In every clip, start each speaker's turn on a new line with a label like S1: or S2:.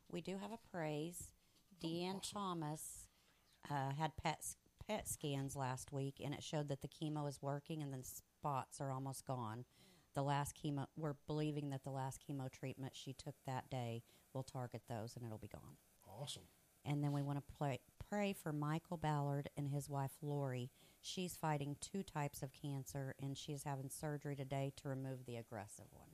S1: We do have a praise. Deanne Thomas had PET scans last week, and it showed that the chemo is working, and then spots are almost gone. The last chemo, we're believing that the last chemo treatment she took that day will target those, and it'll be gone.
S2: Awesome.
S1: And then we want to pray for Michael Ballard and his wife Lori. She's fighting 2 types of cancer, and she's having surgery today to remove the aggressive one.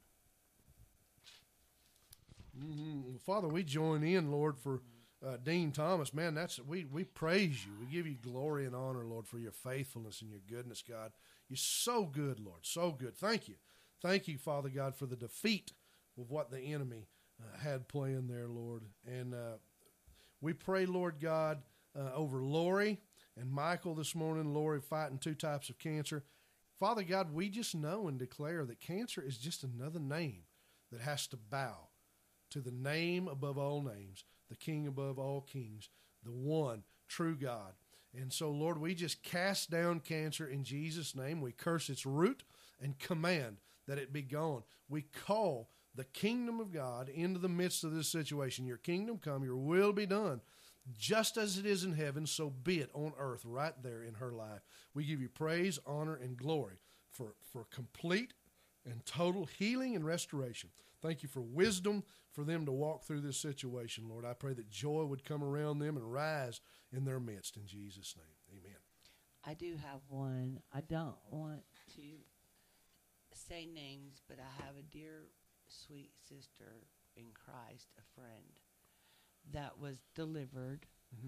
S2: Mm-hmm. Father, we join in, Lord, for Dean Thomas. Man, we praise you. We give you glory and honor, Lord, for your faithfulness and your goodness, God. You're so good, Lord, so good. Thank you. Thank you, Father God, for the defeat of what the enemy had planned there, Lord. And we pray, Lord God, over Lori and Michael this morning. Lori fighting 2 types of cancer. Father God, we just know and declare that cancer is just another name that has to bow to the name above all names, the King above all kings, the one true God. And so, Lord, we just cast down cancer in Jesus' name. We curse its root and command that it be gone. We call the kingdom of God into the midst of this situation. Your kingdom come, your will be done. Just as it is in heaven, so be it on earth right there in her life. We give you praise, honor, and glory for complete and total healing and restoration. Thank you for wisdom for them to walk through this situation, Lord. I pray that joy would come around them and rise in their midst. In Jesus' name, amen.
S3: I do have one. I don't want to say names, but I have a dear, sweet sister in Christ, a friend, that was delivered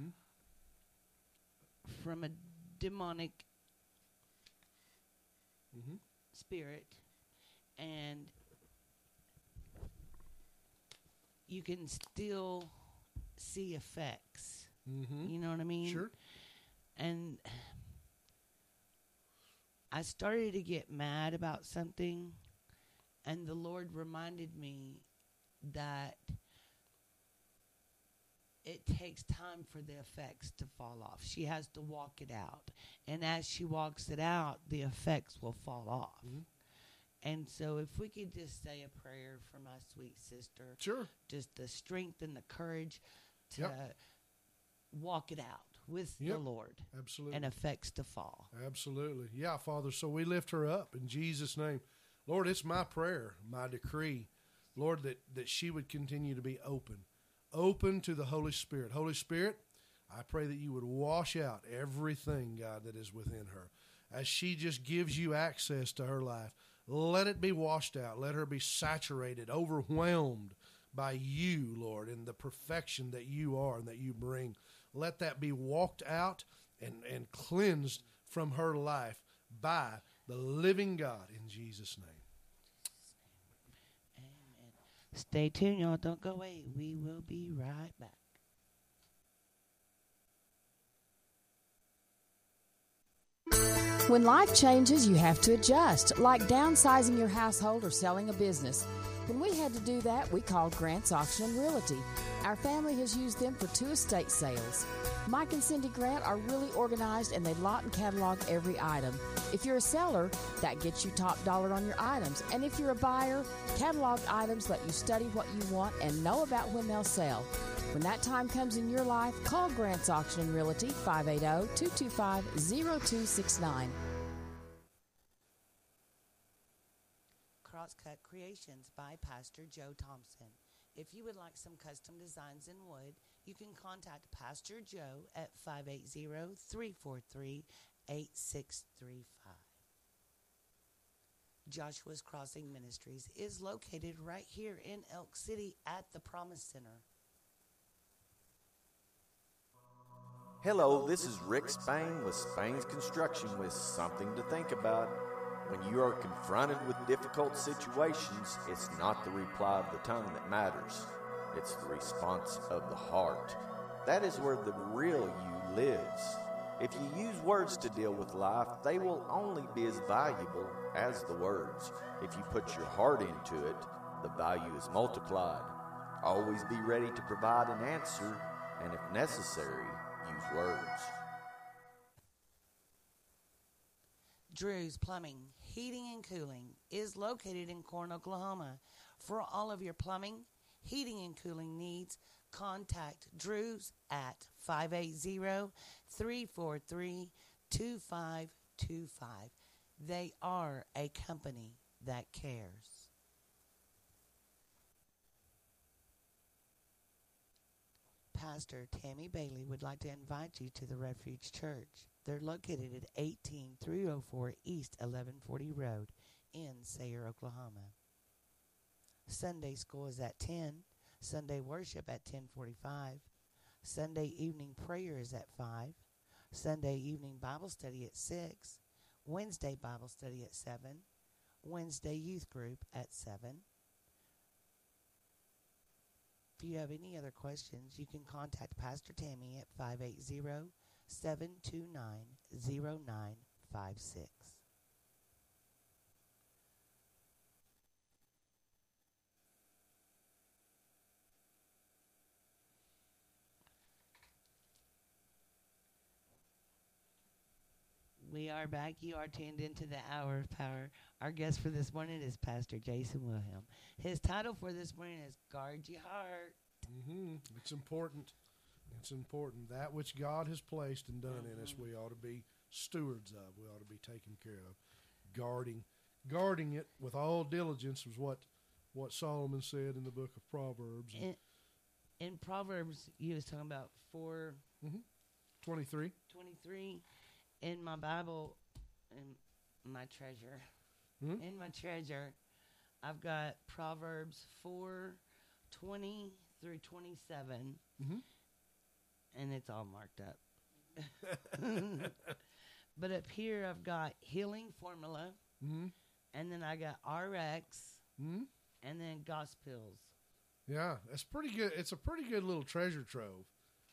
S3: from a demonic spirit, and you can still see effects. You know what I mean?
S2: Sure.
S3: And I started to get mad about something, and the Lord reminded me that it takes time for the effects to fall off. She has to walk it out. And as she walks it out, the effects will fall off. And so if we could just say a prayer for my sweet sister.
S2: Sure.
S3: Just the strength and the courage to walk it out with the Lord.
S2: Absolutely.
S3: And effects to fall.
S2: Absolutely. Yeah, Father, so we lift her up in Jesus' name. Lord, it's my prayer, my decree, Lord, that she would continue to be open to the Holy Spirit. Holy Spirit, I pray that you would wash out everything, God, that is within her. As she just gives you access to her life, let it be washed out. Let her be saturated, overwhelmed by you, Lord, and the perfection that you are and that you bring. Let that be walked out and cleansed from her life by the living God in Jesus' name.
S3: Amen. Stay tuned, y'all. Don't go away. We will be right back.
S4: When life changes, you have to adjust, like downsizing your household or selling a business. When we had to do that, we called Grant's Auction and Realty. Our family has used them for 2 estate sales. Mike and Cindy Grant are really organized, and they lot and catalog every item. If you're a seller, that gets you top dollar on your items. And if you're a buyer, cataloged items let you study what you want and know about when they'll sell. When that time comes in your life, call Grant's Auction and Realty, 580-225-0269.
S3: Crosscut Creations by Pastor Joe Thompson. If you would like some custom designs in wood, you can contact Pastor Joe at 580-343-8635. Joshua's Crossing Ministries is located right here in Elk City at the Promise Center.
S5: Hello, this is Rick Spain with Spain's Construction with something to think about. When you are confronted with difficult situations, it's not the reply of the tongue that matters. It's the response of the heart. That is where the real you lives. If you use words to deal with life, they will only be as valuable as the words. If you put your heart into it, the value is multiplied. Always be ready to provide an answer, and if necessary, use words.
S3: Drew's Plumbing, Heating and Cooling is located in Corn, Oklahoma. For all of your plumbing, heating and cooling needs, contact Drews at 580-343-2525. They are a company that cares. Pastor Tammy Bailey would like to invite you to the Refuge Church. They're located at 18304 East 1140 Road in Sayre, Oklahoma. Sunday school is at 10, Sunday worship at 10:45, Sunday evening prayer is at 5, Sunday evening Bible study at 6, Wednesday Bible study at 7, Wednesday youth group at 7. If you have any other questions, you can contact Pastor Tammy at 580-729-0956. We are back. You are tuned into the Hour of Power. Our guest for this morning is Pastor Jason Wilhelm. His title for this morning is Guard Your Heart.
S2: It's important. It's important. That which God has placed and done in us, we ought to be stewards of. We ought to be taken care of. Guarding it with all diligence was what Solomon said in the book of Proverbs.
S3: In Proverbs, you was talking about
S2: 23.
S3: In my Bible, in my treasure, I've got Proverbs 4:20 through 27, and it's all marked up. But up here, I've got healing formula, and then I got RX, and then Gospels.
S2: Yeah, that's pretty good. It's a pretty good little treasure trove.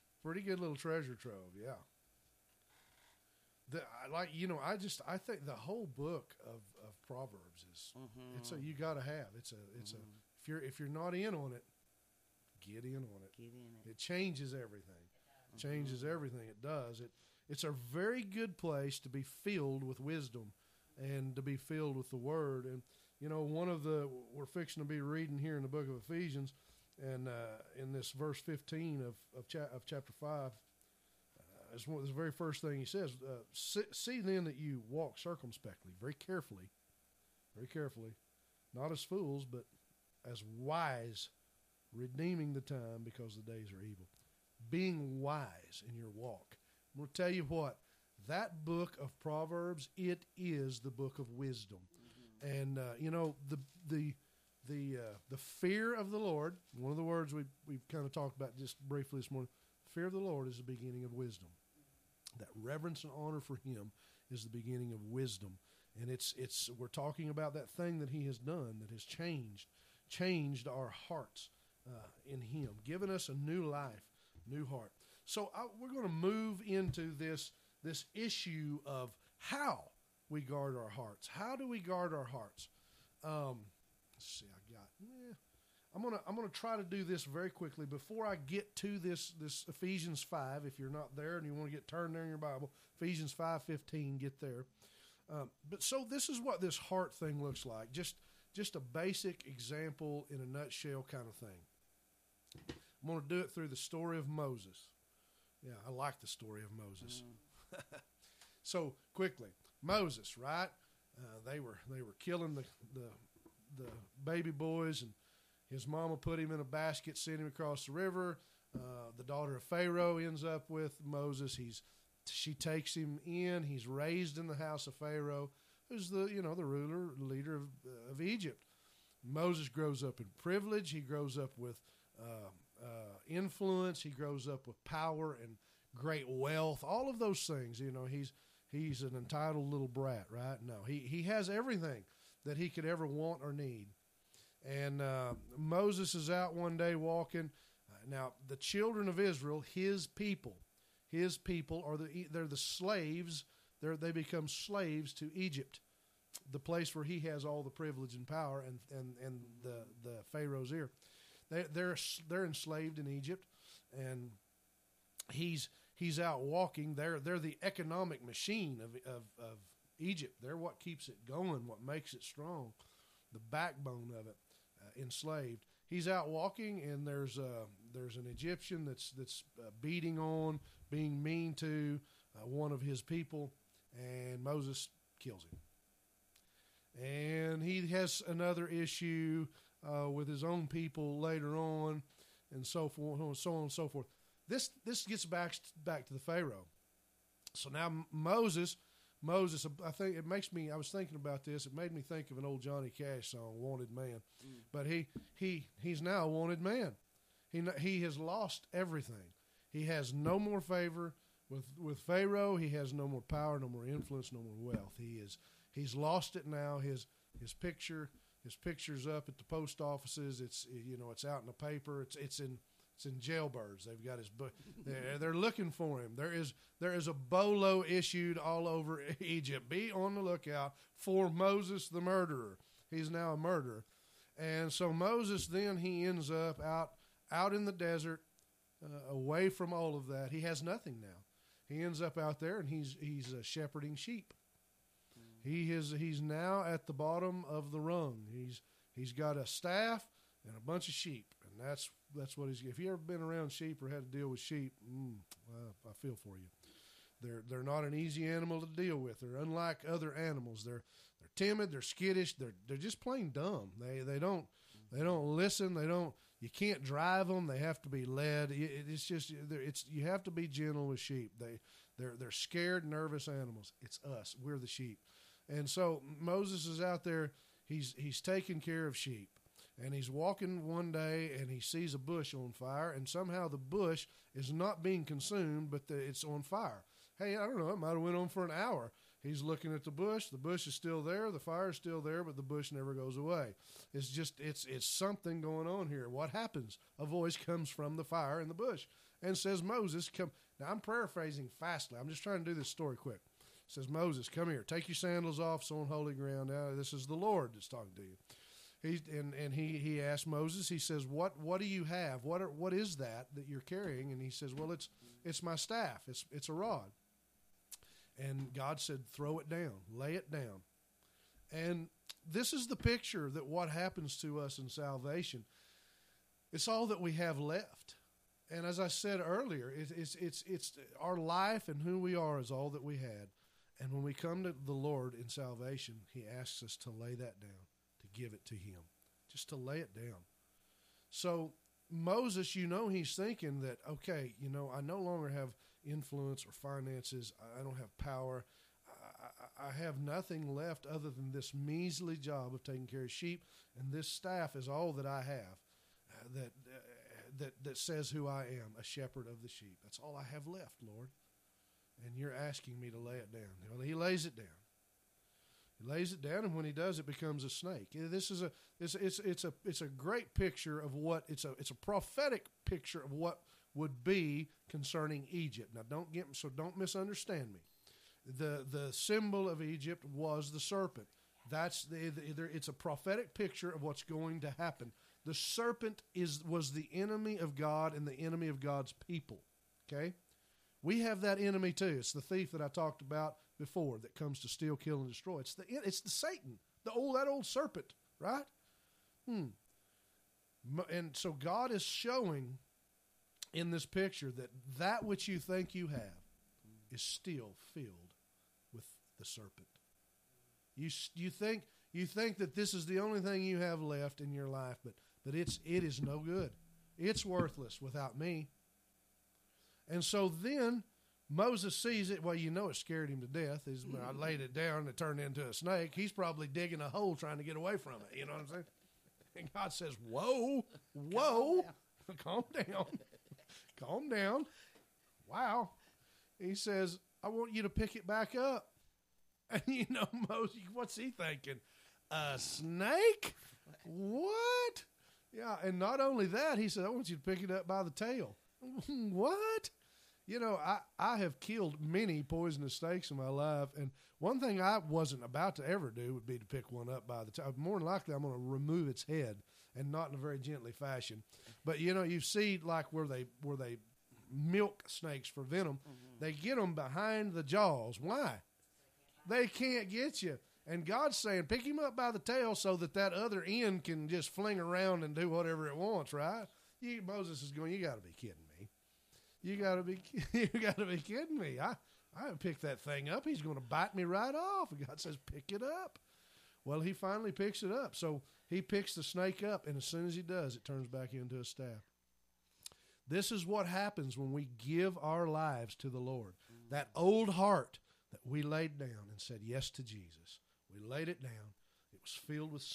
S2: Yeah. I think the whole book of Proverbs is you got to have. If you're not in on it, get in on it. It changes everything. It does. It's a very good place to be filled with wisdom and to be filled with the Word. And we're fixing to be reading here in the book of Ephesians, and in this verse 15 of chapter 5. It's the very first thing he says. See then that you walk circumspectly, very carefully, not as fools, but as wise, redeeming the time because the days are evil. Being wise in your walk. I'm going to tell you what, that book of Proverbs, it is the book of wisdom. And, the fear of the Lord, one of the words we've kind of talked about just briefly this morning, fear of the Lord is the beginning of wisdom. That reverence and honor for Him is the beginning of wisdom. And we're talking about that thing that He has done that has changed our hearts in Him, given us a new life, new heart. So we're going to move into this issue of how we guard our hearts. How do we guard our hearts? Let's see, I'm gonna try to do this very quickly before I get to this Ephesians 5. If you're not there and you want to get turned there in your Bible, Ephesians 5:15, get there. But so this is what this heart thing looks like. Just a basic example in a nutshell kind of thing. I'm going to do it through the story of Moses. Yeah, I like the story of Moses. So quickly, Moses, right? They were killing the baby boys, and his mama put him in a basket, sent him across the river. The daughter of Pharaoh ends up with Moses. She takes him in. He's raised in the house of Pharaoh, who's the leader of Egypt. Moses grows up in privilege. He grows up with influence. He grows up with power and great wealth. All of those things. He's an entitled little brat, right? No, he has everything that he could ever want or need. And Moses is out one day walking. Now, the children of Israel, his people they're the slaves. They become slaves to Egypt, the place where he has all the privilege and power and the Pharaoh's ear. They're enslaved in Egypt, and he's out walking. They're the economic machine of Egypt. They're what keeps it going, what makes it strong, the backbone of it. Enslaved. he's out walking, and there's an Egyptian that's beating on, being mean to one of his people, and Moses kills him. And he has another issue with his own people later on, and so forth, so on and so forth. This gets back to the Pharaoh. So now Moses, I think it makes me. I was thinking about this. It made me think of an old Johnny Cash song, "Wanted Man." But he's now a wanted man. He has lost everything. He has no more favor with Pharaoh. He has no more power, no more influence, no more wealth. He's lost it now. His picture's up at the post offices. It's out in the paper. It's in Jailbirds. They've got his book. They're looking for him. There is a bolo issued all over Egypt. Be on the lookout for Moses the murderer. He's now a murderer. And so Moses, then he ends up out in the desert, away from all of that. He has nothing now. He ends up out there, and he's shepherding sheep. He's now at the bottom of the rung. He's got a staff and a bunch of sheep, and that's what he's. If you ever been around sheep or had to deal with sheep, I feel for you. They're not an easy animal to deal with. They're unlike other animals. They're timid. They're skittish. They're just plain dumb. They don't listen. You can't drive them. They have to be led. You have to be gentle with sheep. They're scared, nervous animals. It's us. We're the sheep. And so Moses is out there. He's taking care of sheep. And he's walking one day, and he sees a bush on fire, and somehow the bush is not being consumed, but it's on fire. Hey, I don't know, it might have went on for an hour. He's looking at the bush is still there, the fire is still there, but the bush never goes away. It's something going on here. What happens? A voice comes from the fire in the bush and says, Moses, come. Now, I'm paraphrasing fastly. I'm just trying to do this story quick. It says, Moses, come here. Take your sandals off, so on holy ground. Now, this is the Lord that's talking to you. He asked Moses, he says, what do you have? What is that you're carrying? And he says, well, it's my staff. It's a rod. And God said, throw it down, lay it down. And this is the picture that what happens to us in salvation. It's all that we have left. And as I said earlier, it's our life and who we are is all that we had. And when we come to the Lord in salvation, he asks us to lay that down, to give it to him, just to lay it down. So Moses, he's thinking that, okay, I no longer have influence or finances. I don't have power. I have nothing left other than this measly job of taking care of sheep, and this staff is all that I have that says who I am, a shepherd of the sheep. That's all I have left, Lord. And you're asking me to lay it down. Well, he lays it down. He lays it down, and when he does, it becomes a snake. This is it's a great picture of what it's a prophetic picture of what would be concerning Egypt. Now, don't misunderstand me. The symbol of Egypt was the serpent. It's a prophetic picture of what's going to happen. The serpent was the enemy of God and the enemy of God's people. Okay, we have that enemy too. It's the thief that I talked about before that comes to steal, kill, and destroy. It's the Satan, that old serpent, right? And so God is showing in this picture that which you think you have is still filled with the serpent. You think that this is the only thing you have left in your life, but it is no good. It's worthless without me. And so then Moses sees it. Well, it scared him to death. When I laid it down, it turned into a snake. He's probably digging a hole trying to get away from it. You know what I'm saying? And God says, whoa, calm down. Calm down. Wow. He says, I want you to pick it back up. And Moses, what's he thinking? A snake? What? Yeah, and not only that, he said, I want you to pick it up by the tail. What? I have killed many poisonous snakes in my life, and one thing I wasn't about to ever do would be to pick one up by the tail. More than likely, I'm going to remove its head, and not in a very gently fashion. But, you see, like where they milk snakes for venom, they get them behind the jaws. Why? They can't get you. And God's saying, pick him up by the tail so that other end can just fling around and do whatever it wants, right? Moses is going, you got to be kidding me. You got to be kidding me. I picked that thing up. He's going to bite me right off. And God says, pick it up. Well, he finally picks it up. So he picks the snake up, and as soon as he does, it turns back into a staff. This is what happens when we give our lives to the Lord. That old heart that we laid down and said yes to Jesus. We laid it down. It was filled with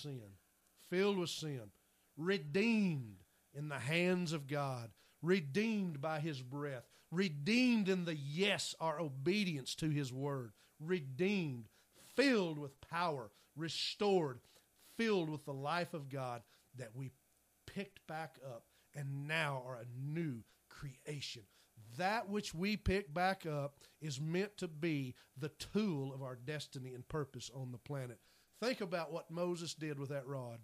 S2: sin, redeemed in the hands of God, redeemed by his breath, redeemed in the yes, our obedience to his word, redeemed, filled with power, restored, filled with the life of God that we picked back up and now are a new creation. That which we pick back up is meant to be the tool of our destiny and purpose on the planet. Think about what Moses did with that rod.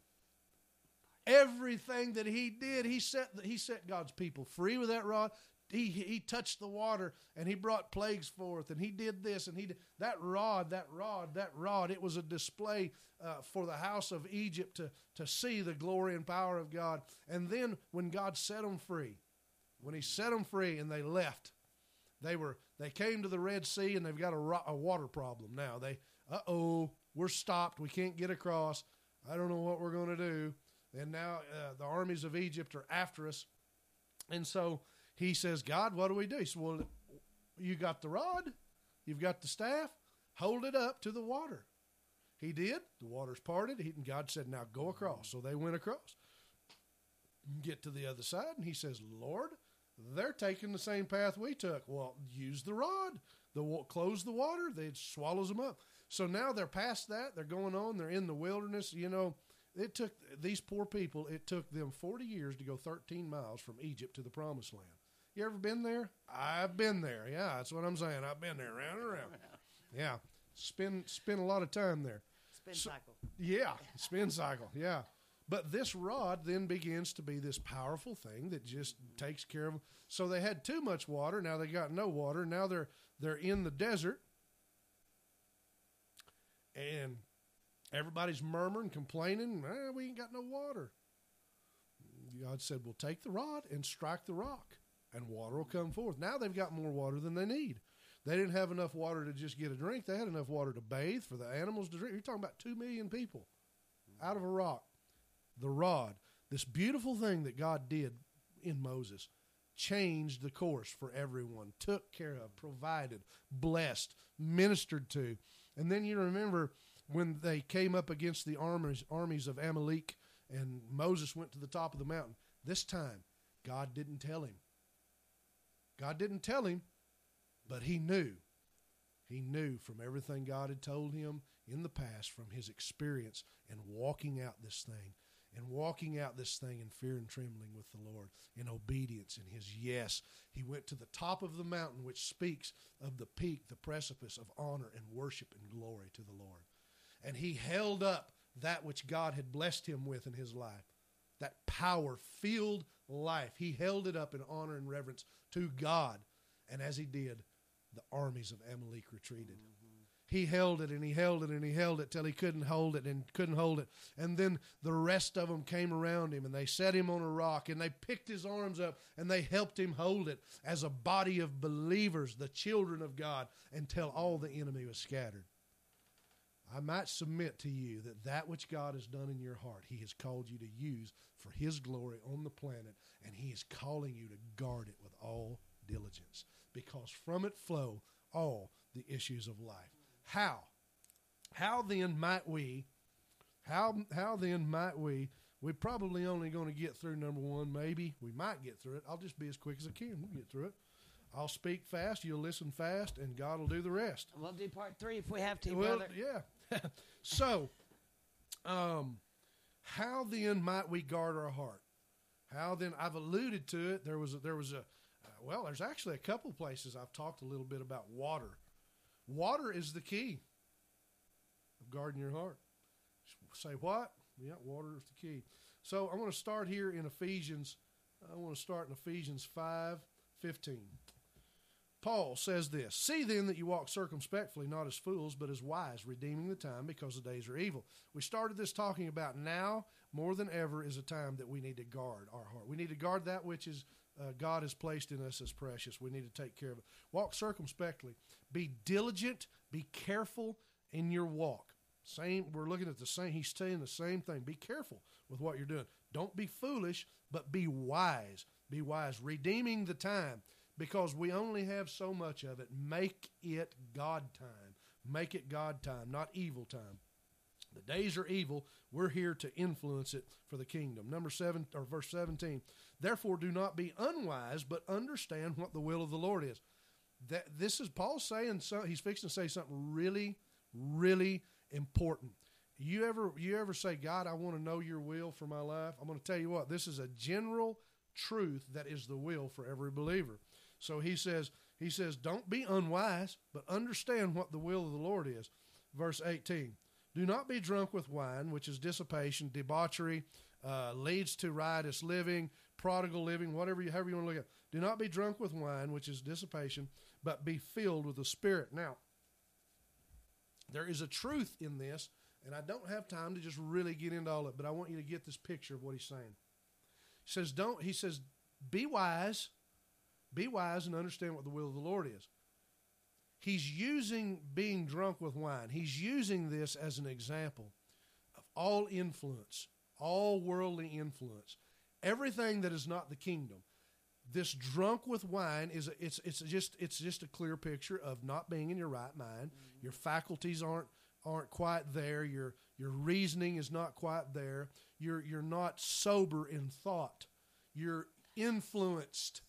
S2: Everything that he did, he set God's people free with that rod. He touched the water and he brought plagues forth, and he did this and he did that rod. It was a display for the house of Egypt to see the glory and power of God. And then when God set them free, when he set them free and they left, they came to the Red Sea and they've got a water problem now. We're stopped. We can't get across. I don't know what we're going to do. And now the armies of Egypt are after us. And so he says, God, what do we do? He said, well, you got the rod. You've got the staff. Hold it up to the water. He did. The waters parted. And God said, now go across. So they went across. Get to the other side. And he says, Lord, they're taking the same path we took. Well, use the rod. Close the water. It swallows them up. So now they're past that. They're going on. They're in the wilderness. You know, it took these poor people, it took them 40 years to go 13 miles from Egypt to the Promised Land. You ever been there? I've been there. Yeah, that's what I'm saying. I've been there, round and around. Yeah, spend a lot of time there.
S3: Cycle.
S2: Yeah, spin cycle. Yeah. But this rod then begins to be this powerful thing that just takes care of them. So they had too much water. Now they got no water. Now they're in the desert. And everybody's murmuring, complaining, we ain't got no water. God said, well, take the rod and strike the rock, and water will come forth. Now they've got more water than they need. They didn't have enough water to just get a drink. They had enough water to bathe, for the animals to drink. You're talking about 2 million people out of a rock. The rod, this beautiful thing that God did in Moses, changed the course for everyone, took care of, provided, blessed, ministered to. And then you remember when they came up against the armies of Amalek, and Moses went to the top of the mountain. This time, God didn't tell him. God didn't tell him, but he knew. He knew from everything God had told him in the past, from his experience and walking out this thing, in fear and trembling with the Lord, in obedience, in his yes. He went to the top of the mountain, which speaks of the peak, the precipice of honor and worship and glory to the Lord. And he held up that which God had blessed him with in his life, that power-filled life. He held it up in honor and reverence to God. And as he did, the armies of Amalek retreated. He held it and he held it and he held it till he couldn't hold it and couldn't hold it. And then the rest of them came around him and they set him on a rock and they picked his arms up and they helped him hold it as a body of believers, the children of God, until all the enemy was scattered. I might submit to you that which God has done in your heart, he has called you to use for his glory on the planet, and he is calling you to guard it with all diligence, because from it flow all the issues of life. How then might we, we're probably only going to get through number one, maybe. We might get through it. I'll just be as quick as I can. We'll get through it. I'll speak fast, you'll listen fast, and God will do the rest.
S3: We'll do part 3 if we have to,
S2: well,
S3: brother.
S2: Yeah. So, how then might we guard our heart? How then? I've alluded to it. There's actually a couple places I've talked a little bit about water. Water is the key of guarding your heart. Say what? Yeah, water is the key. So I want to start here in Ephesians. I want to start in Ephesians 5:15. Paul says this, see then that you walk circumspectly, not as fools, but as wise, redeeming the time because the days are evil. We started this talking about now more than ever is a time that we need to guard our heart. We need to guard that which is God has placed in us as precious. We need to take care of it. Walk circumspectly. Be diligent. Be careful in your walk. We're looking at the same. He's saying the same thing. Be careful with what you're doing. Don't be foolish, but be wise. Be wise. Redeeming the time. Because we only have so much of it. Make it God time. Make it God time, not evil time. The days are evil. We're here to influence it for the kingdom. Verse 17. Therefore, do not be unwise, but understand what the will of the Lord is. This is Paul saying. He's fixing to say something really, really important. You ever say, God, I want to know your will for my life? I'm going to tell you what. This is a general truth that is the will for every believer. So he says, don't be unwise, but understand what the will of the Lord is. Verse 18, do not be drunk with wine, which is dissipation, debauchery, leads to riotous living, prodigal living, however you want to look at it. Do not be drunk with wine, which is dissipation, but be filled with the Spirit. Now, there is a truth in this, and I don't have time to just really get into all of it, but I want you to get this picture of what he's saying. He says, be wise. Be wise and understand what the will of the Lord is. He's using being drunk with wine. He's using this as an example of all influence, all worldly influence, everything that is not the kingdom. This drunk with wine it's just a clear picture of not being in your right mind. Mm-hmm. Your faculties aren't quite there. Your reasoning is not quite there. You're not sober in thought. You're influenced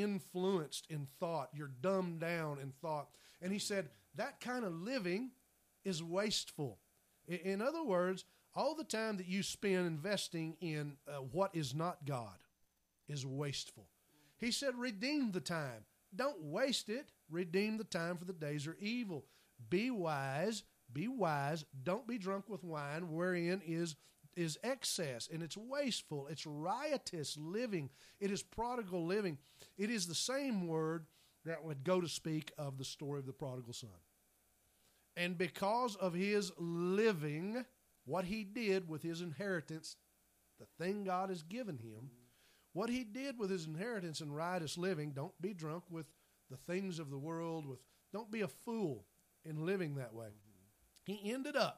S2: in thought. You're dumbed down in thought. And he said that kind of living is wasteful. In other words, all the time that you spend investing in what is not God is wasteful. He said, redeem the time. Don't waste it. Redeem the time, for the days are evil. Be wise. Be wise. Don't be drunk with wine, wherein is excess, and it's wasteful. It's riotous living. It is prodigal living. It is the same word that would go to speak of the story of the prodigal son. And because of his living, what he did with his inheritance, the thing God has given him, what he did with his inheritance and riotous living, don't be drunk with the things of the world. Don't be a fool in living that way. He ended up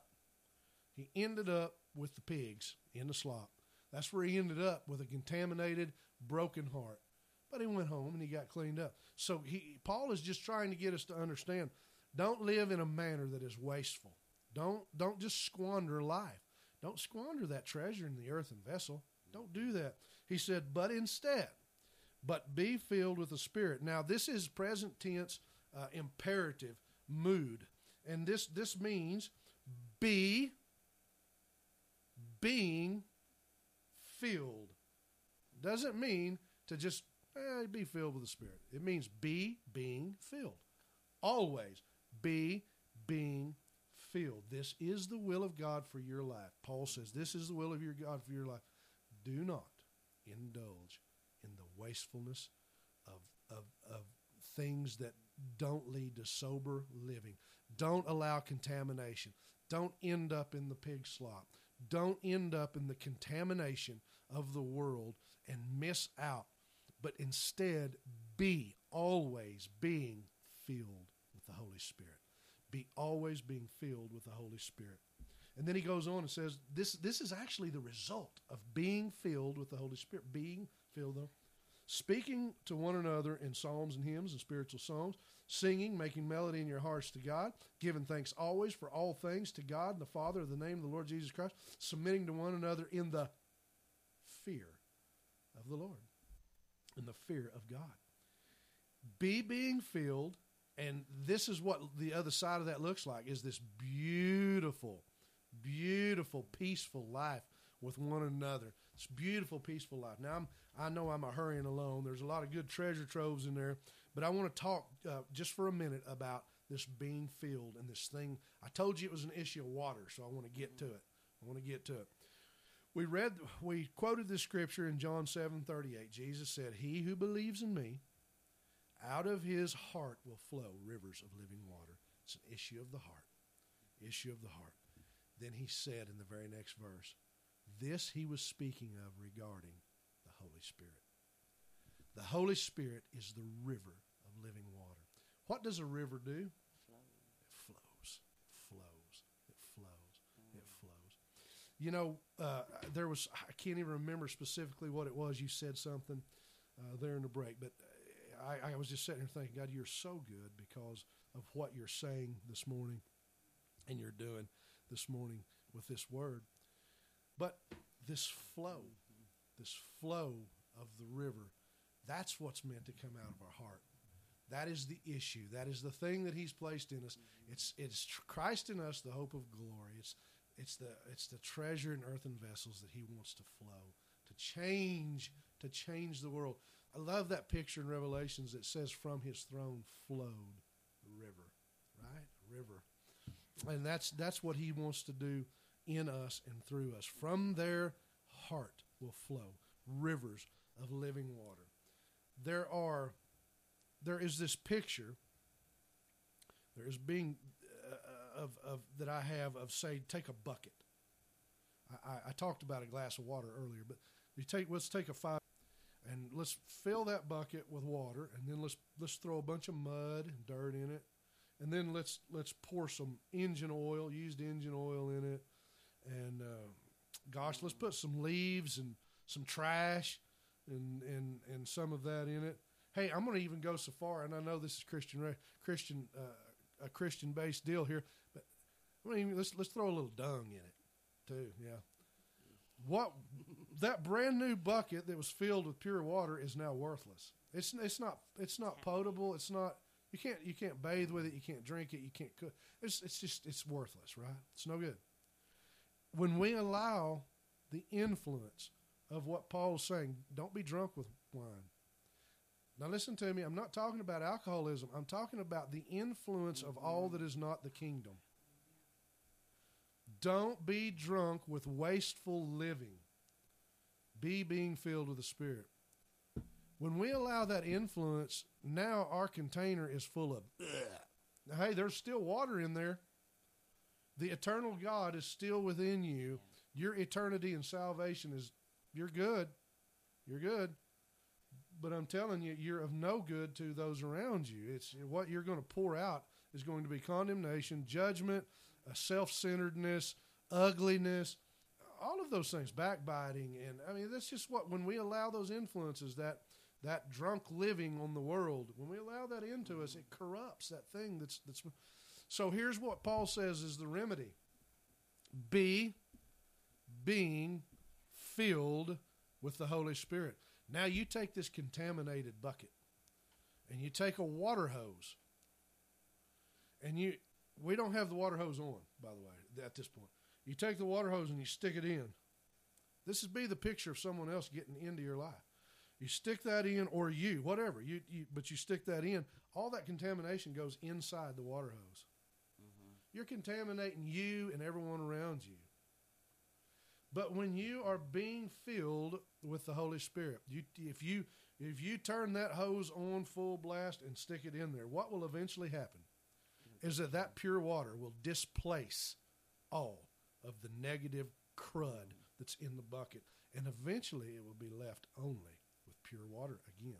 S2: with the pigs in the slop. That's where he ended up, with a contaminated, broken heart. But he went home and he got cleaned up. So Paul is just trying to get us to understand, don't live in a manner that is wasteful. Don't just squander life. Don't squander that treasure in the earthen vessel. Don't do that. He said, but be filled with the Spirit. Now, this is present tense imperative mood. And this means being filled. Doesn't mean to just be filled with the Spirit. It means being filled. Always being filled. This is the will of God for your life. Paul says this is the will of your God for your life. Do not indulge in the wastefulness of things that don't lead to sober living. Don't allow contamination. Don't end up in the pig slop. Don't end up in the contamination of the world and miss out. But instead, be always being filled with the Holy Spirit. Be always being filled with the Holy Spirit. And then he goes on and says, this is actually the result of being filled with the Holy Spirit. Being filled, though. Speaking to one another in psalms and hymns and spiritual songs, singing, making melody in your hearts to God, giving thanks always for all things to God and the Father in the name of the Lord Jesus Christ, submitting to one another in the fear of the Lord, in the fear of God. Be being filled, and this is what the other side of that looks like, is this beautiful, beautiful, peaceful life with one another. It's beautiful, peaceful life. Now, I know I'm a hurrying along. There's a lot of good treasure troves in there, but I want to talk just for a minute about this being filled and this thing. I told you it was an issue of water, so I want to get to it. We quoted this scripture in John 7:38. Jesus said, "He who believes in me, Out of his heart will flow rivers of living water. It's an issue of the heart. Issue of the heart. Then he said in the very next verse, this he was speaking of regarding the Holy Spirit. The Holy Spirit is the river of living water. What does a river do? It flows. It flows. It flows. It flows. You know, there was, I can't even remember specifically what it was. You said something there in the break, but I was just sitting here thinking, God, you're so good because of what you're saying this morning and you're doing this morning with this word. But this flow of the river, that's what's meant to come out of our heart. That is the issue. That is the thing that he's placed in us. It's Christ in us, the hope of glory. It's the treasure in earthen vessels that he wants to flow, to change the world. I love that picture in Revelations that says from his throne flowed a river, right? A river. And that's what he wants to do in us and through us. From their heart will flow rivers of living water. There is this picture. There is being of that I have of, say, take a bucket. I talked about a glass of water earlier, but let's take a 5 and let's fill that bucket with water, and then let's throw a bunch of mud and dirt in it, and then let's pour some engine oil, used engine oil in it, and let's put some leaves and some trash and some of that in it. Hey, I'm going to even go so far, and I know this is a Christian-based deal here, but let's throw a little dung in it too. Yeah. What that brand new bucket that was filled with pure water is now worthless. It's not potable. It's not. You can't bathe with it. You can't drink it. You can't cook. It's worthless, right? It's no good. When we allow the influence of what Paul's saying, don't be drunk with wine. Now listen to me. I'm not talking about alcoholism. I'm talking about the influence of all that is not the kingdom. Don't be drunk with wasteful living. Be being filled with the Spirit. When we allow that influence, now our container is full of, now, hey, there's still water in there. The eternal God is still within you. Your eternity and salvation is, you're good. You're good. But I'm telling you, you're of no good to those around you. It's what you're going to pour out is going to be condemnation, judgment, self-centeredness, ugliness, all of those things, backbiting. And I mean, that's just when we allow those influences, that drunk living on the world, when we allow that into us, it corrupts that thing that's. So here's what Paul says is the remedy. Being filled with the Holy Spirit. Now you take this contaminated bucket and you take a water hose and we don't have the water hose on, by the way, at this point. You take the water hose and you stick it in. This would be the picture of someone else getting into your life. You stick that in, or whatever, but you stick that in. All that contamination goes inside the water hose. Mm-hmm. You're contaminating you and everyone around you. But when you are being filled with the Holy Spirit, if you turn that hose on full blast and stick it in there, what will eventually happen is that pure water will displace all of the negative crud that's in the bucket, and eventually it will be left only with pure water again.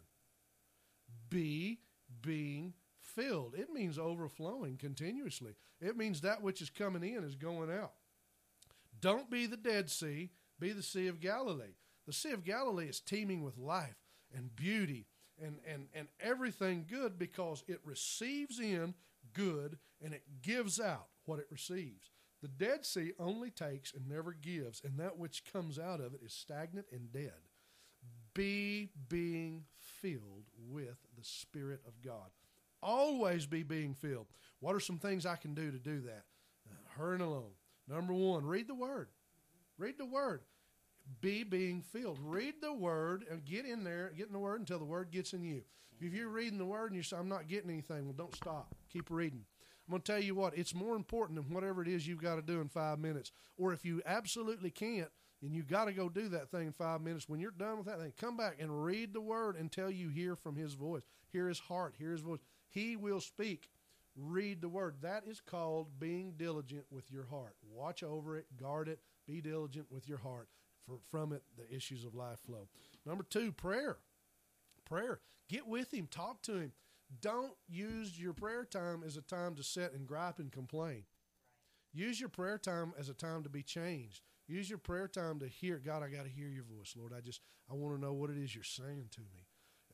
S2: Being filled. It means overflowing continuously. It means that which is coming in is going out. Don't be the Dead Sea, be the Sea of Galilee. The Sea of Galilee is teeming with life and beauty and everything good because it receives in good and it gives out what it receives. The Dead Sea only takes and never gives, and that which comes out of it is stagnant and dead. Be being filled with the Spirit of God. Always be being filled. What are some things I can do to do that? Hurrying along. Number 1, read the Word. Read the Word. Be being filled. Read the Word and get in there, get in the Word until the Word gets in you. If you're reading the Word and you say, I'm not getting anything, well, don't stop. Keep reading. I'm going to tell you what, it's more important than whatever it is you've got to do in 5 minutes. Or if you absolutely can't, and you got to go do that thing in 5 minutes. When you're done with that thing, come back and read the word until you hear from his voice. Hear his heart, hear his voice. He will speak. Read the word. That is called being diligent with your heart. Watch over it, guard it, be diligent with your heart. From it, the issues of life flow. Number 2, prayer. Prayer. Get with him. Talk to him. Don't use your prayer time as a time to sit and gripe and complain. Use your prayer time as a time to be changed. Use your prayer time to hear, God, I got to hear your voice, Lord. I want to know what it is you're saying to me.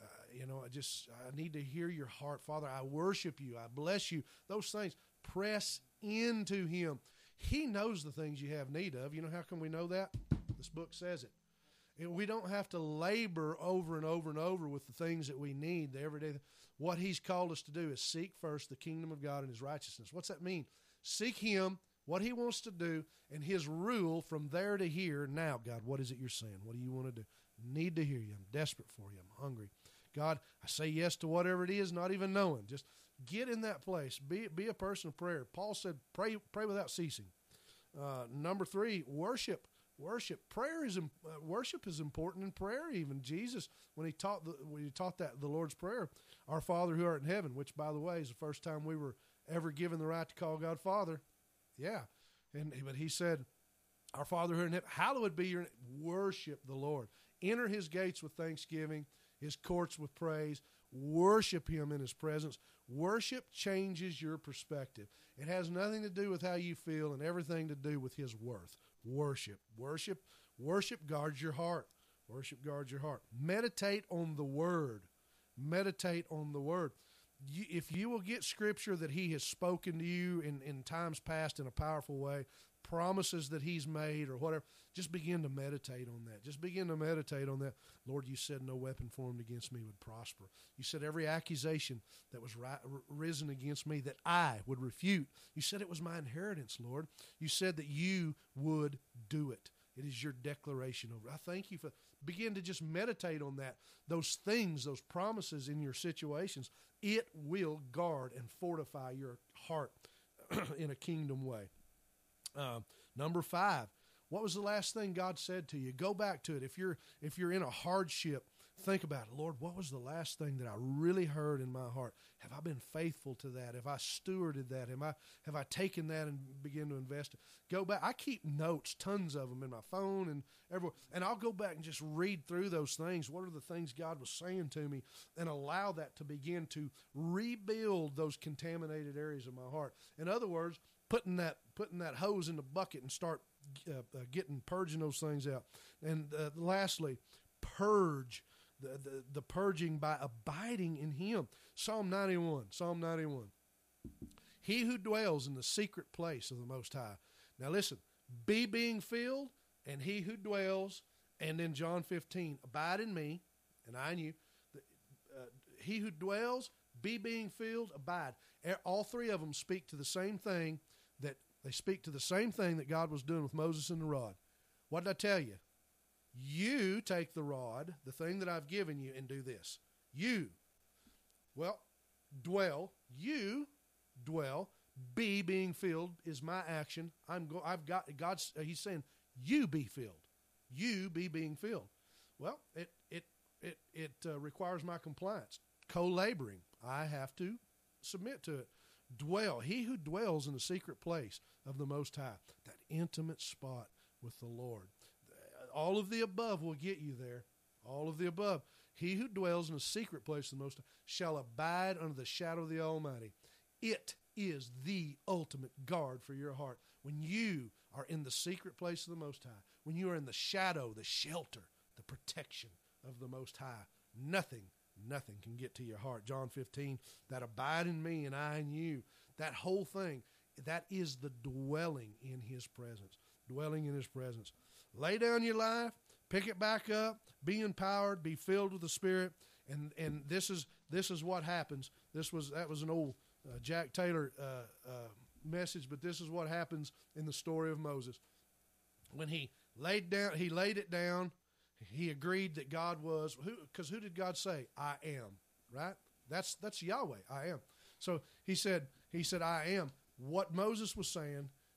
S2: I need to hear your heart. Father, I worship you. I bless you. Those things. Press into him. He knows the things you have need of. You know how come we know that? This book says it. And we don't have to labor over and over and over with the things that we need, the everyday. What he's called us to do is seek first the kingdom of God and his righteousness. What's that mean? Seek him, what he wants to do, and his rule from there to here. Now, God, what is it you're saying? What do you want to do? Need to hear you. I'm desperate for you. I'm hungry. God, I say yes to whatever it is, not even knowing. Just get in that place. Be a person of prayer. Paul said, pray without ceasing. Number 3, worship. Worship. Worship is important in prayer. Even Jesus, when he taught that the Lord's Prayer, our Father who art in heaven, which by the way is the first time we were ever given the right to call God Father. Yeah, but he said, our Father who art in heaven, hallowed be your name. Worship the Lord. Enter his gates with thanksgiving, his courts with praise. Worship him in his presence. Worship changes your perspective. It has nothing to do with how you feel and everything to do with his worth. Worship guards your heart. Worship guards your heart. Meditate on the word. Meditate on the word. If you will get scripture that he has spoken to you in times past in a powerful way, promises that he's made or whatever, just begin to meditate on that. Just begin to meditate on that. Lord, you said no weapon formed against me would prosper. You said every accusation that was risen against me that I would refute. You said it was my inheritance, Lord. You said that you would do it. It is your declaration over. I thank you for, begin to just meditate on that. Those things, those promises in your situations, it will guard and fortify your heart in a kingdom way. Number 5, what was the last thing God said to you? Go back to it. If you're in a hardship, think about it. Lord, what was the last thing that I really heard in my heart? Have I been faithful to that? Have I stewarded that? Have I taken that and begin to invest it? Go back. I keep notes, tons of them in my phone and everywhere, and I'll go back and just read through those things. What are the things God was saying to me, and allow that to begin to rebuild those contaminated areas of my heart. In other words, putting that hose in the bucket and start purging those things out. And lastly, purge. The purging by abiding in him. Psalm 91. He who dwells in the secret place of the Most High. Now listen, be being filled, and he who dwells, and then John 15, abide in me, and I in you. He who dwells, be being filled, abide. All 3 of them speak to the same thing, that God was doing with Moses and the rod. What did I tell you? You take the rod, the thing that I've given you, and do this. Dwell. You dwell. Be being filled is my action. He's saying, you be filled. You be being filled. Well, it requires my compliance. Co-laboring. I have to submit to it. Dwell. He who dwells in the secret place of the Most High, that intimate spot with the Lord. All of the above will get you there. All of the above. He who dwells in the secret place of the Most High shall abide under the shadow of the Almighty. It is the ultimate guard for your heart. When you are in the secret place of the Most High, when you are in the shadow, the shelter, the protection of the Most High, nothing can get to your heart. John 15, that abide in me and I in you, that whole thing, that is the dwelling in his presence. Dwelling in his presence. Lay down your life, pick it back up, be empowered, be filled with the Spirit, and this is what happens. That was an old Jack Taylor message, but this is what happens in the story of Moses. When he laid it down. He agreed that God was, because who did God say? I am, right? That's Yahweh, I am. So he said, I am. What Moses was saying,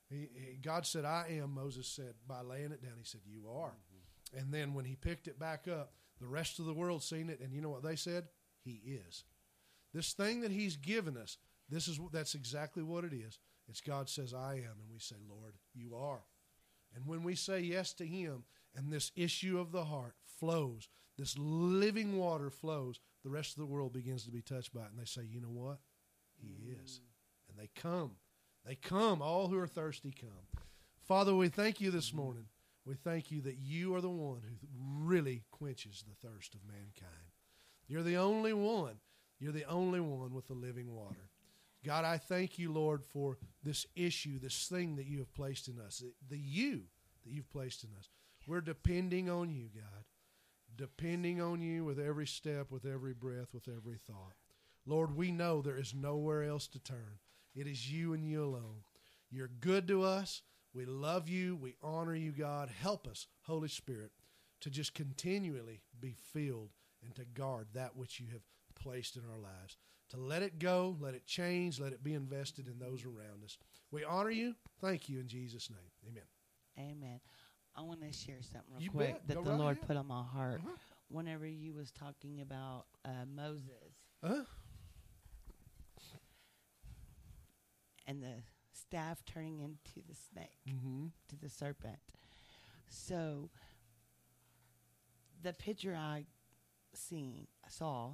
S2: God said, I am, Moses said, by laying it down. He said, you are. Mm-hmm. And then when he picked it back up, the rest of the world seen it, and you know what they said? He is. This thing that he's given us, that's exactly what it is. It's God says, I am, and we say, Lord, you are. And when we say yes to him, and this issue of the heart flows, this living water flows, the rest of the world begins to be touched by it, and they say, you know what? He is. And they come. They come. All who are thirsty come. Father, we thank you this morning. We thank you that you are the one who really quenches the thirst of mankind. You're the only one. You're the only one with the living water. God, I thank you, Lord, for this issue, this thing that you have placed in us, the you that you've placed in us. We're depending on you, God, depending on you with every step, with every breath, with every thought. Lord, we know there is nowhere else to turn. It is you and you alone. You're good to us. We love you. We honor you, God. Help us, Holy Spirit, to just continually be filled and to guard that which you have placed in our lives. To let it go, let it change, let it be invested in those around us. We honor you. Thank you in Jesus' name. Amen.
S3: Amen. I want to share something real
S2: You
S3: quick
S2: bet.
S3: that
S2: Go
S3: the
S2: right
S3: Lord
S2: ahead.
S3: put on my heart.
S2: Uh-huh.
S3: Whenever you was talking about Moses and the staff turning into the snake, to the serpent. So the picture I saw,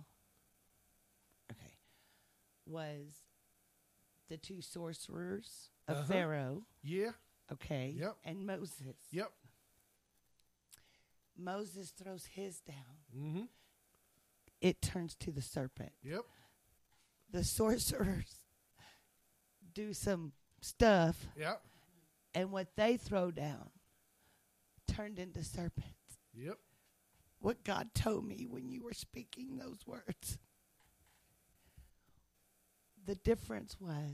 S3: was the two sorcerers of Pharaoh.
S2: Yeah.
S3: Okay.
S2: Yep.
S3: And Moses.
S2: Yep.
S3: Moses throws his down.
S2: Mm-hmm.
S3: It turns to the serpent.
S2: Yep.
S3: The sorcerers do some stuff,
S2: Yep.
S3: and what they throw down turned into serpents.
S2: Yep.
S3: What God told me when you were speaking those words, the difference was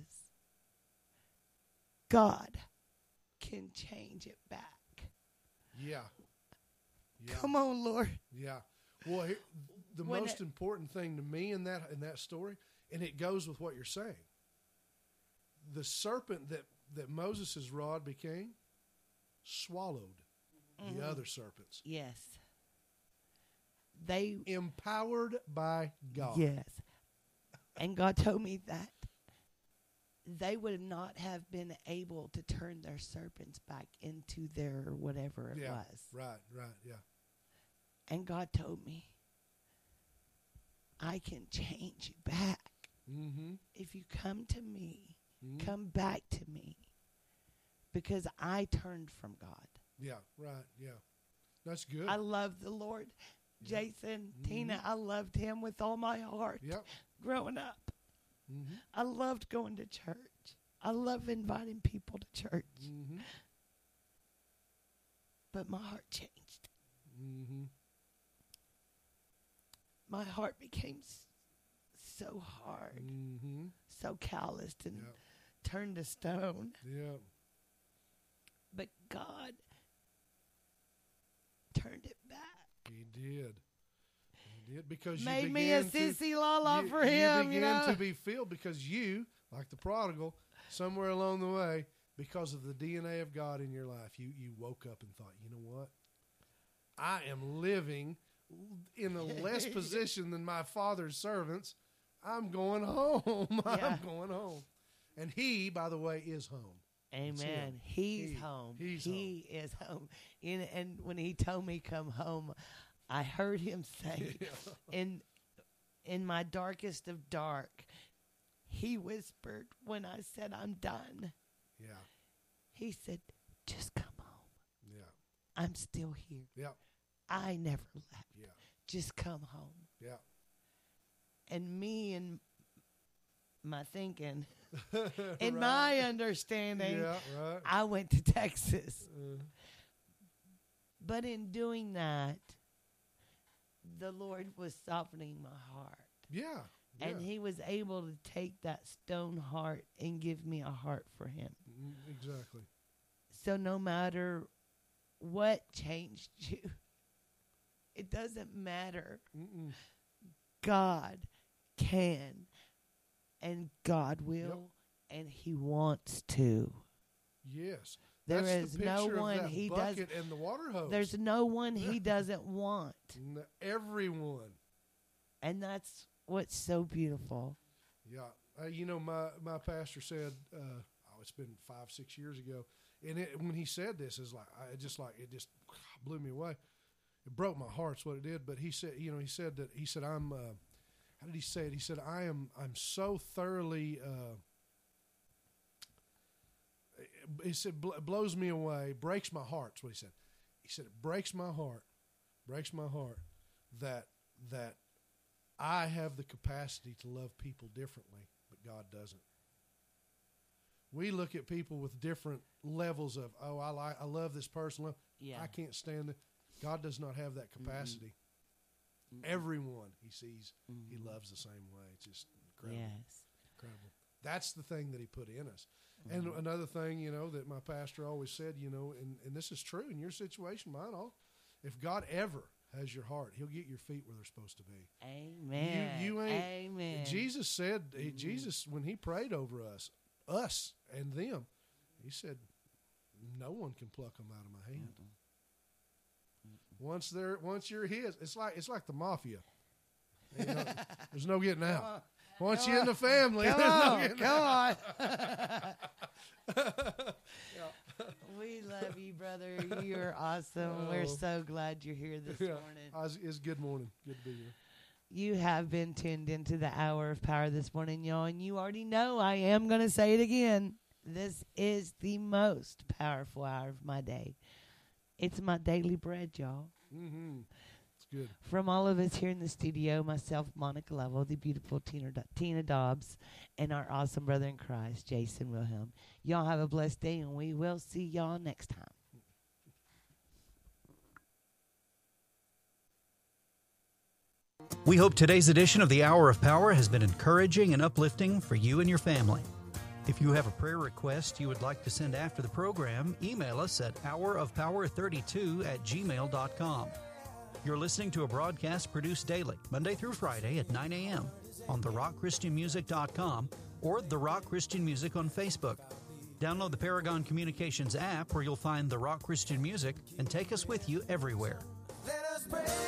S3: God can change it back.
S2: Yeah. Yeah.
S3: Come on, Lord.
S2: Yeah. Well, the
S3: When
S2: most important thing to me in that story, and it goes with what you're saying, the serpent that Moses' rod became swallowed the other serpents.
S3: Yes. They
S2: Empowered by God.
S3: Yes. And God told me that they would not have been able to turn their serpents back into their whatever it was.
S2: Right, yeah.
S3: And God told me, I can change you back.
S2: Mm-hmm.
S3: If you come to me, come back to me. Because I turned from God.
S2: Yeah, right, yeah. That's good.
S3: I love the Lord. Jason, Tina, I loved him with all my heart.
S2: Yep.
S3: Growing up.
S2: Mm-hmm.
S3: I loved going to church. I love inviting people to church.
S2: Mm-hmm.
S3: But my heart changed.
S2: Mm-hmm.
S3: My heart became so hard, so calloused and turned to stone.
S2: Yeah.
S3: But God turned it back.
S2: He did. He did because
S3: Made
S2: you
S3: me a
S2: began
S3: sissy lala
S2: you,
S3: for
S2: you
S3: him,
S2: began to be filled because you, like the prodigal, somewhere along the way, because of the DNA of God in your life, you woke up and thought, you know what? I am living in a less position than my father's servants. I'm going home. I'm going home. And he, by the way, is home.
S3: Amen. He's home. He is home. And when he told me come home, I heard him say, in my darkest of dark, he whispered when I said, I'm done.
S2: Yeah.
S3: He said, just come home.
S2: Yeah.
S3: I'm still here.
S2: Yeah.
S3: I never left.
S2: Yeah.
S3: Just come home.
S2: Yeah.
S3: And me and my thinking, in my understanding, I went to Texas. But in doing that, the Lord was softening my heart.
S2: Yeah.
S3: And he was able to take that stone heart and give me a heart for him.
S2: Exactly.
S3: So no matter what changed you, it doesn't matter. God can and God will and he wants to.
S2: Yes.
S3: There
S2: That's
S3: is
S2: the
S3: no
S2: picture
S3: one
S2: of that
S3: he
S2: bucket and the water hose.
S3: There's no one he doesn't want.
S2: Everyone.
S3: And that's what's so beautiful.
S2: Yeah. My pastor said, it's been 5-6 years ago. And when he said this, it just blew me away. It broke my heart. That's what it did. But he said, I'm, how did he say it? He said, I'm so thoroughly, he said, blows me away, breaks my heart. That's what he said. He said, it breaks my heart that I have the capacity to love people differently, but God doesn't. We look at people with different levels of, I love this person.
S3: Yeah.
S2: I can't stand it. God does not have that capacity. Mm-hmm. Everyone he sees, he loves the same way. It's just incredible.
S3: Yes.
S2: Incredible. That's the thing that he put in us. And another thing, that my pastor always said, and this is true in your situation, mine all, if God ever has your heart, he'll get your feet where they're supposed to be.
S3: Amen.
S2: You ain't.
S3: Amen.
S2: Jesus said, Jesus, when he prayed over us and them, he said, no one can pluck them out of my hand. Once you're his, it's like the mafia. There's no getting out. Once you're in the family,
S3: come
S2: there's
S3: on,
S2: no getting
S3: come
S2: out.
S3: on. We love you, brother. You're awesome. We're so glad you're here this morning.
S2: It's good morning. Good to be here.
S3: You have been tuned into the Hour of Power this morning, y'all, and you already know I am going to say it again. This is the most powerful hour of my day. It's my daily bread, y'all.
S2: Mm-hmm. It's good.
S3: From all of us here in the studio, myself, Monica Lovell, the beautiful Tina Dobbs, and our awesome brother in Christ, Jason Wilhelm. Y'all have a blessed day, and we will see y'all next time.
S6: We hope today's edition of the Hour of Power has been encouraging and uplifting for you and your family. If you have a prayer request you would like to send after the program, email us at hourofpower32@gmail.com. You're listening to a broadcast produced daily, Monday through Friday at 9 a.m. on therockchristianmusic.com or The Rock Christian Music on Facebook. Download the Paragon Communications app where you'll find The Rock Christian Music and take us with you everywhere.
S7: Let us pray.